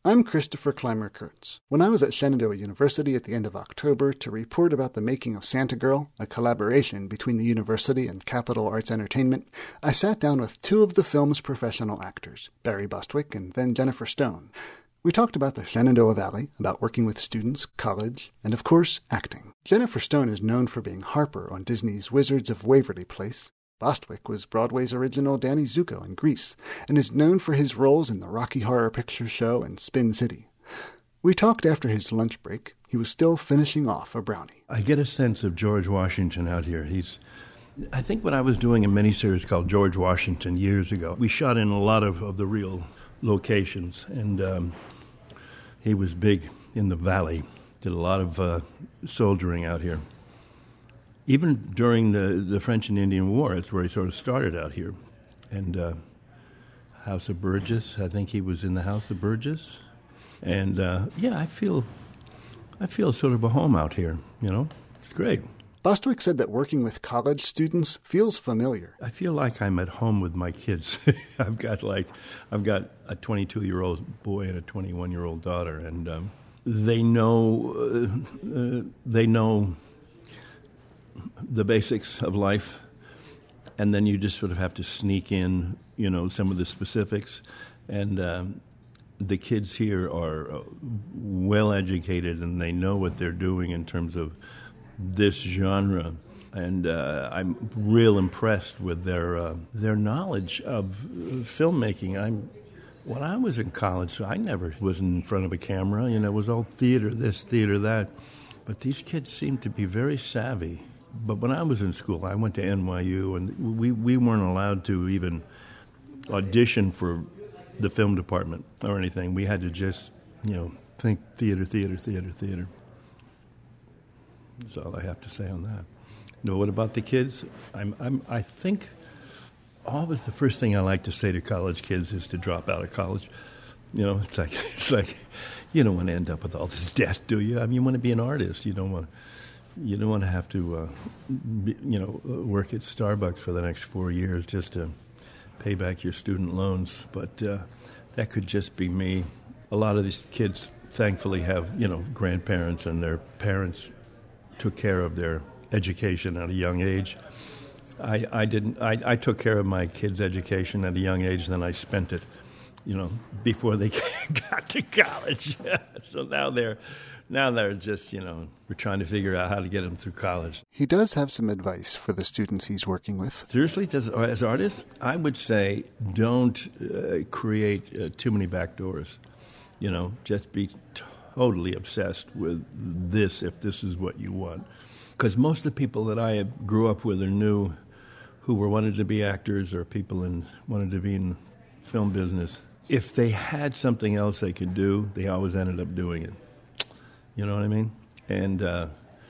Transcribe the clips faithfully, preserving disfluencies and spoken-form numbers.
I'm Christopher Clymer-Kurtz. When I was at Shenandoah University at the end of October to report about the making of Santa Girl, a collaboration between the university and Capitol Arts Entertainment, I sat down with two of the film's professional actors, Barry Bostwick and then Jennifer Stone. We talked about the Shenandoah Valley, about working with students, college, and of course, acting. Jennifer Stone is known for being Harper on Disney's Wizards of Waverly Place. Bostwick was Broadway's original Danny Zuko in Grease, and is known for his roles in the Rocky Horror Picture Show and Spin City. We talked after his lunch break. He was still finishing off a brownie. I get a sense of George Washington out here. He's, I think when I was doing a miniseries called George Washington years ago, we shot in a lot of, of the real locations, and um, he was big in the valley, did a lot of uh, soldiering out here. Even during the, the French and Indian War, that's where he sort of started out here. And uh, House of Burgess, I think he was in the House of Burgess. And, uh, yeah, I feel I feel sort of a home out here, you know? It's great. Bostwick said that working with college students feels familiar. I feel like I'm at home with my kids. I've got, like, I've got a twenty-two-year-old boy and a twenty-one-year-old daughter, and um, they know uh, uh, they know... the basics of life, and then you just sort of have to sneak in, you know, some of the specifics. And um, the kids here are uh, well educated, and they know what they're doing in terms of this genre. And uh, I'm real impressed with their uh, their knowledge of filmmaking. I'm when I was in college, I never was in front of a camera. You know, it was all theater, this, theater, that. But these kids seem to be very savvy. But when I was in school, I went to N Y U, and we, we weren't allowed to even audition for the film department or anything. We had to just, you know, think theater, theater, theater, theater. That's all I have to say on that. Now, what about the kids? I'm, I'm, I think always the first thing I like to say to college kids is to drop out of college. You know, it's like, it's like you don't want to end up with all this debt, do you? I mean, you want to be an artist. You don't want to. You don't want to have to, uh, be, you know, work at Starbucks for the next four years just to pay back your student loans. But uh, that could just be me. A lot of these kids, thankfully, have, you know, grandparents, and their parents took care of their education at a young age. I, I didn't. I, I took care of my kids' education at a young age, and then I spent it, you know, before they got to college. So now they're. Now they're just, you know, we're trying to figure out how to get them through college. He does have some advice for the students he's working with. Seriously, does, as artists, I would say don't uh, create uh, too many back doors. You know, just be totally obsessed with this if this is what you want. Because most of the people that I grew up with or knew who were wanted to be actors or people in wanted to be in film business, if they had something else they could do, they always ended up doing it. You know what I mean? And uh,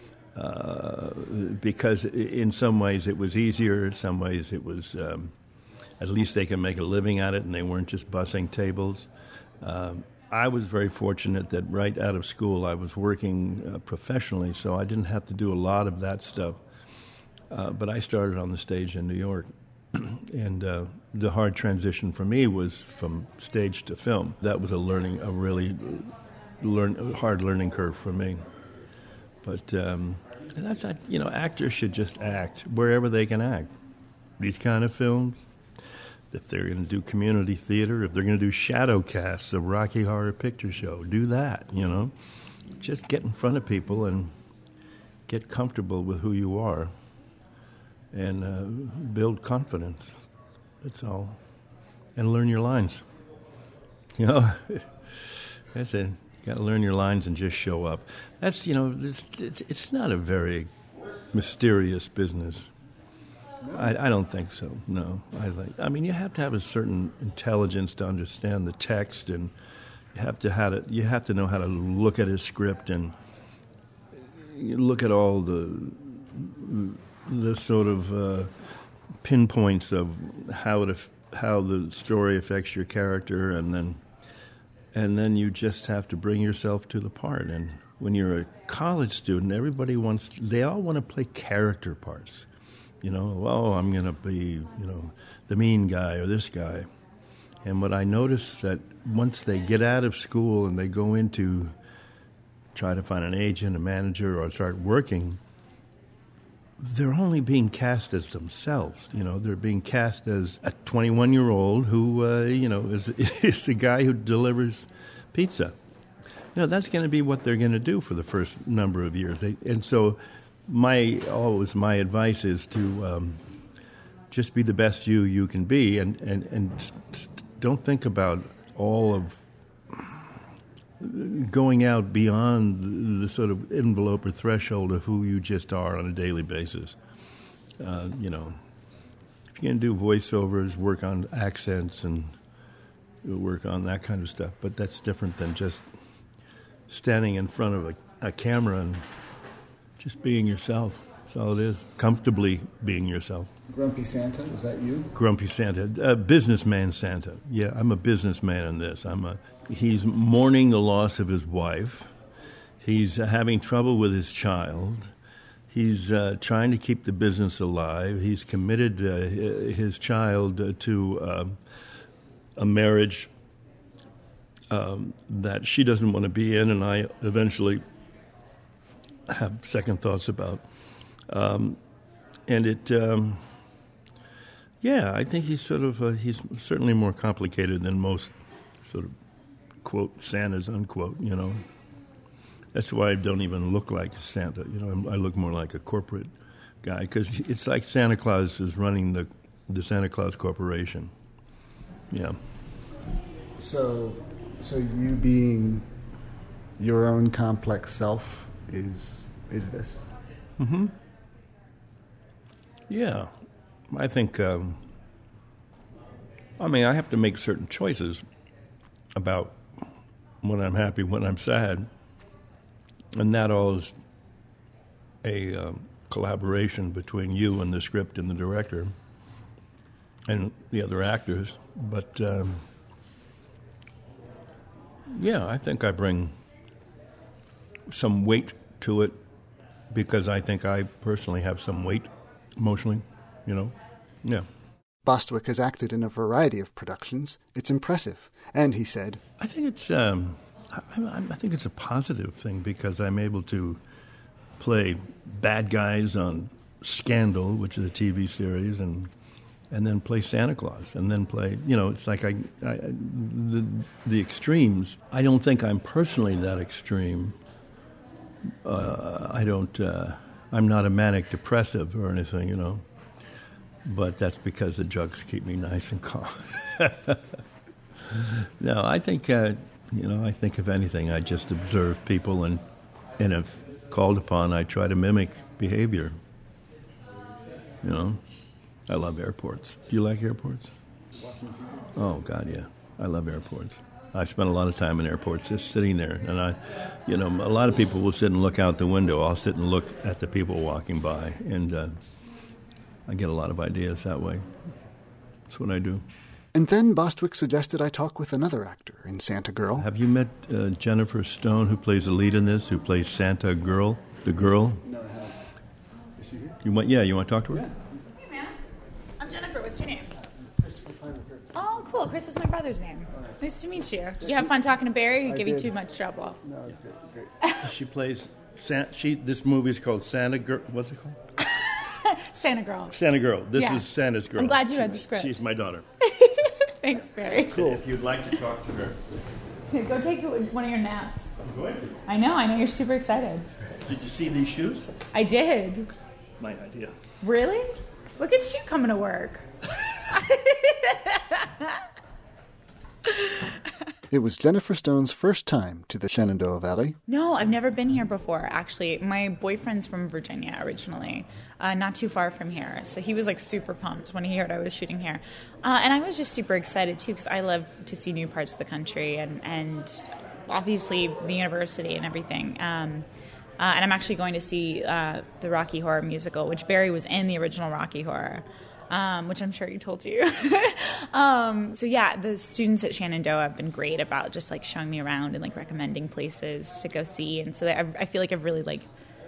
uh, because in some ways it was easier, in some ways it was, um, at least they could make a living at it and they weren't just bussing tables. Um, I was very fortunate that right out of school I was working uh, professionally, so I didn't have to do a lot of that stuff. Uh, but I started on the stage in New York. And uh, the hard transition for me was from stage to film. That was a learning, a really... Learn hard learning curve for me, but um, that's not, you know, actors should just act wherever they can act. These kind of films, if they're going to do community theater, if they're going to do shadow casts of Rocky Horror Picture Show, do that. You know, just get in front of people and get comfortable with who you are, and uh, build confidence. That's all, and learn your lines. You know, that's it. Got to learn your lines and just show up. That's, you know, it's, it's, it's not a very mysterious business. I, I don't think so, no. I think, I mean, you have to have a certain intelligence to understand the text, and you have to, how to, you have to know how to look at a script and you look at all the, the sort of uh, pinpoints of how, it, how the story affects your character, and then And then you just have to bring yourself to the part. And when you're a college student, everybody wants, they all want to play character parts. You know, oh, I'm going to be, you know, the mean guy or this guy. And what I notice that once they get out of school and they go into try to find an agent, a manager, or start working, they're only being cast as themselves. You know, they're being cast as a twenty-one-year-old who, uh, you know, is, is the guy who delivers pizza. You know, that's going to be what they're going to do for the first number of years. They, and so my always my advice is to um, just be the best you you can be, and, and, and don't think about all of going out beyond the, the sort of envelope or threshold of who you just are on a daily basis. Uh, you know, if you're going to do voiceovers, work on accents and work on that kind of stuff, but that's different than just standing in front of a, a camera and just being yourself. That's all it is. Comfortably being yourself. Grumpy Santa, is that you? Grumpy Santa. Uh, businessman Santa. Yeah, I'm a businessman in this. I'm a He's mourning the loss of his wife. He's uh, having trouble with his child. He's uh, trying to keep the business alive. He's committed uh, his child uh, to uh, a marriage um, that she doesn't want to be in, and I eventually have second thoughts about. Um, and it, um, yeah, I think he's sort of, uh, he's certainly more complicated than most sort of quote Santas, unquote, you know. That's why I don't even look like Santa. You know, I'm, I look more like a corporate guy, because it's like Santa Claus is running the the Santa Claus Corporation. Yeah. So, so you being your own complex self is is this? Mm-hmm. Yeah, I think. Um, I mean, I have to make certain choices about when I'm happy, when I'm sad, and that all is a uh, collaboration between you and the script and the director and the other actors. But um, yeah, I think I bring some weight to it because I think I personally have some weight emotionally, you know. Yeah. Bostwick has acted in a variety of productions. It's impressive. And he said, I think it's um, I, I, I think it's a positive thing because I'm able to play bad guys on Scandal, which is a T V series, and and then play Santa Claus, and then play, you know, it's like I, I the the extremes. I don't think I'm personally that extreme. Uh, I don't. Uh, I'm not a manic depressive or anything, you know. But that's because the drugs keep me nice and calm. No, I think, uh, you know, I think if anything, I just observe people, and, and if called upon, I try to mimic behavior. You know, I love airports. Do you like airports? Oh, God, yeah. I love airports. I spent a lot of time in airports just sitting there. And, I, you know, a lot of people will sit and look out the window. I'll sit and look at the people walking by, and uh, I get a lot of ideas that way. That's what I do. And then Bostwick suggested I talk with another actor in Santa Girl. Have you met uh, Jennifer Stone, who plays the lead in this, who plays Santa Girl, the girl? No, I have. Is she here? You want, yeah, you want to talk to her? Yeah. Hey, man. I'm Jennifer. What's your name? Christopher Piper Kurtz. Oh, cool. Chris is my brother's name. Nice to meet you. Did you have fun talking to Barry? Or I give you did. too much trouble? No, it's good. Great. She plays, San, she. This movie is called Santa Girl, what's it called? Santa Girl. Santa Girl. This Yeah. is Santa's Girl. I'm glad you She- read the script. She's my daughter. Thanks, Barry. Cool. If you'd like to talk to her. Go take one of your naps. I'm going to. I know. I know you're super excited. Did you see these shoes? I did. My idea. Really? Look at you coming to work. It was Jennifer Stone's first time to the Shenandoah Valley. No, I've never been here before, actually. My boyfriend's from Virginia originally, uh, not too far from here. So he was like super pumped when he heard I was shooting here. Uh, and I was just super excited too, because I love to see new parts of the country and, and obviously the university and everything. Um, uh, and I'm actually going to see uh, the Rocky Horror musical, which Barry was in the original Rocky Horror. Um, which I'm sure he told you. um, so yeah, the students at Shenandoah have been great about just like showing me around and like recommending places to go see. And so I, I feel like I've really like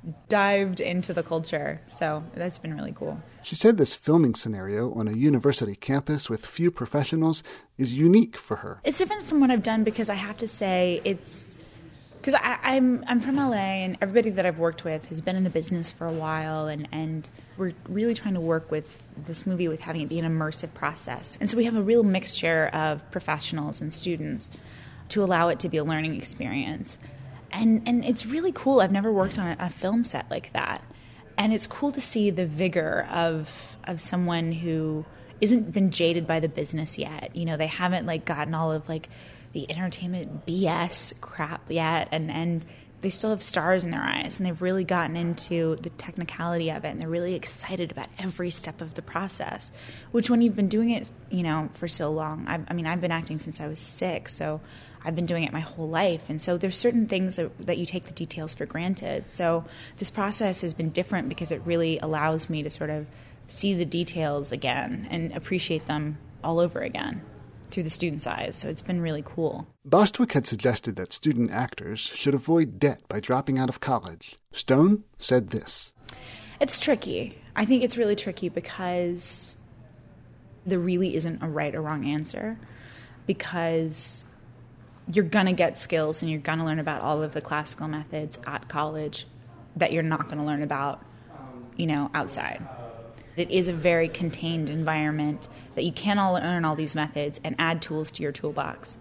dived into the culture. So that's been really cool. She said this filming scenario on a university campus with few professionals is unique for her. It's different from what I've done because I have to say it's... Because I'm I'm from L A, and everybody that I've worked with has been in the business for a while, and, and we're really trying to work with this movie with having it be an immersive process. And so we have a real mixture of professionals and students to allow it to be a learning experience. And and it's really cool. I've never worked on a, a film set like that. And it's cool to see the vigor of of someone who isn't been jaded by the business yet. You know, they haven't like gotten all of like the entertainment B S crap yet, and, and they still have stars in their eyes, and they've really gotten into the technicality of it, and they're really excited about every step of the process, which when you've been doing it, you know, for so long, I, I mean, I've been acting since I was six, so I've been doing it my whole life, and so there's certain things that, that you take the details for granted. So this process has been different because it really allows me to sort of see the details again and appreciate them all over again through the student's eyes, so it's been really cool. Bostwick had suggested that student actors should avoid debt by dropping out of college. Stone said this. It's tricky. I think it's really tricky because there really isn't a right or wrong answer, because you're going to get skills and you're going to learn about all of the classical methods at college that you're not going to learn about, you know, outside. It is a very contained environment that you can all learn all these methods and add tools to your toolbox.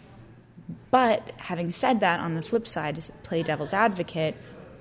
But having said that, on the flip side, to play devil's advocate,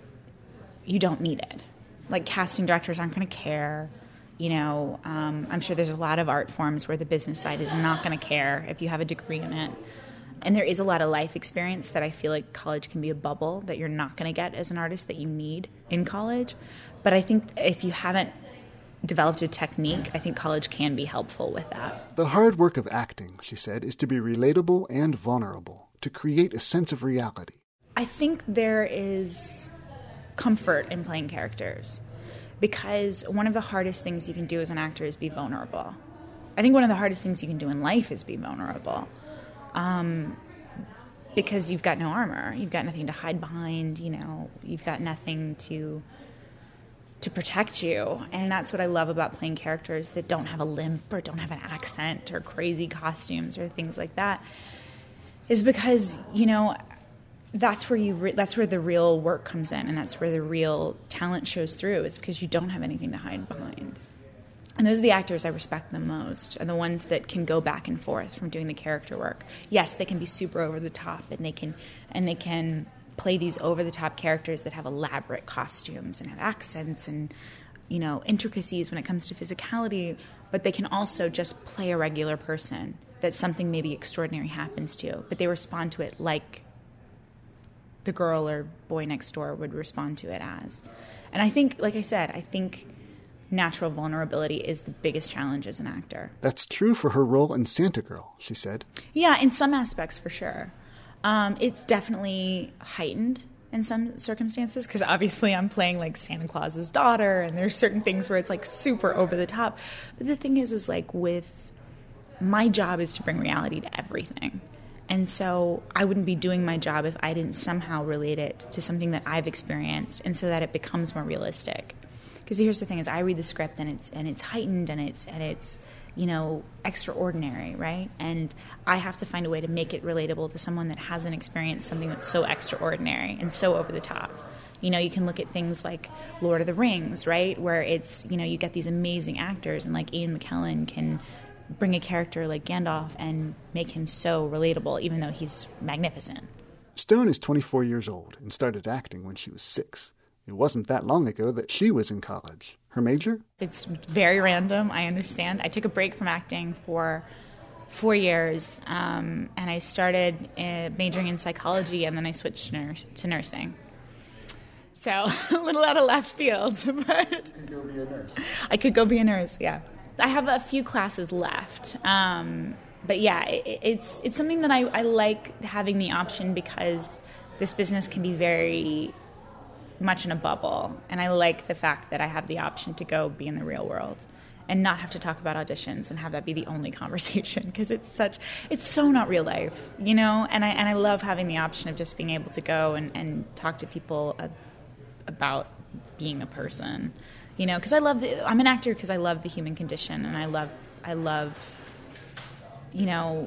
you don't need it. Like, casting directors aren't going to care. You know, um, I'm sure there's a lot of art forms where the business side is not going to care if you have a degree in it. And there is a lot of life experience that I feel like college can be a bubble that you're not going to get as an artist that you need in college. But I think if you haven't developed a technique, I think college can be helpful with that. The hard work of acting, she said, is to be relatable and vulnerable, to create a sense of reality. I think there is comfort in playing characters, because one of the hardest things you can do as an actor is be vulnerable. I think one of the hardest things you can do in life is be vulnerable, um, because you've got no armor, you've got nothing to hide behind, you know, you've got nothing to to protect you. And that's what I love about playing characters that don't have a limp or don't have an accent or crazy costumes or things like that, is because, you know, that's where you re- that's where the real work comes in, and that's where the real talent shows through, is because you don't have anything to hide behind. And those are the actors I respect the most, are the ones that can go back and forth from doing the character work. Yes, they can be super over the top, and they can and they can play these over-the-top characters that have elaborate costumes and have accents and, you know, intricacies when it comes to physicality, but they can also just play a regular person that something maybe extraordinary happens to, but they respond to it like the girl or boy next door would respond to it as. And I think, like I said, I think natural vulnerability is the biggest challenge as an actor. That's true for her role in Santa Girl, she said. Yeah, in some aspects, for sure. Um, it's definitely heightened in some circumstances, because obviously I'm playing like Santa Claus's daughter, and there's certain things where it's like super over the top. But the thing is, is like with my job is to bring reality to everything. And so I wouldn't be doing my job if I didn't somehow relate it to something that I've experienced, and so that it becomes more realistic. Because here's the thing: is I read the script and it's and it's heightened and it's and it's you know extraordinary, right? And I have to find a way to make it relatable to someone that hasn't experienced something that's so extraordinary and so over the top. You know, you can look at things like Lord of the Rings, right, where it's you know you get these amazing actors, and like Ian McKellen can bring a character like Gandalf and make him so relatable, even though he's magnificent. Stone is twenty-four years old and started acting when she was six. It wasn't that long ago that she was in college. Her major? It's very random, I understand. I took a break from acting for four years, um, and I started uh, majoring in psychology, and then I switched nurse, to nursing. So a little out of left field, but... You could go be a nurse. I could go be a nurse, yeah. I have a few classes left, um, but yeah, it, it's it's something that I, I like having the option, because this business can be very much in a bubble, and I like the fact that I have the option to go be in the real world and not have to talk about auditions and have that be the only conversation, because it's such it's so not real life, you know. And I and I love having the option of just being able to go and, and talk to people about about being a person, you know, because I love the, I'm an actor because I love the human condition, and I love I love you know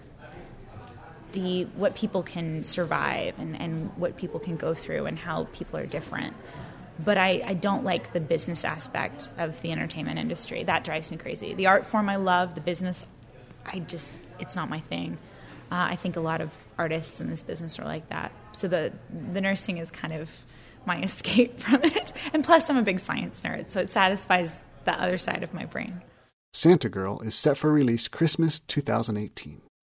the what people can survive and, and what people can go through and how people are different. But I, I don't like the business aspect of the entertainment industry. That drives me crazy. The art form I love, the business, I just, it's not my thing. Uh, I think a lot of artists in this business are like that. So the the nursing is kind of my escape from it. And plus, I'm a big science nerd, so it satisfies the other side of my brain. Santa Girl is set for release Christmas two thousand eighteen.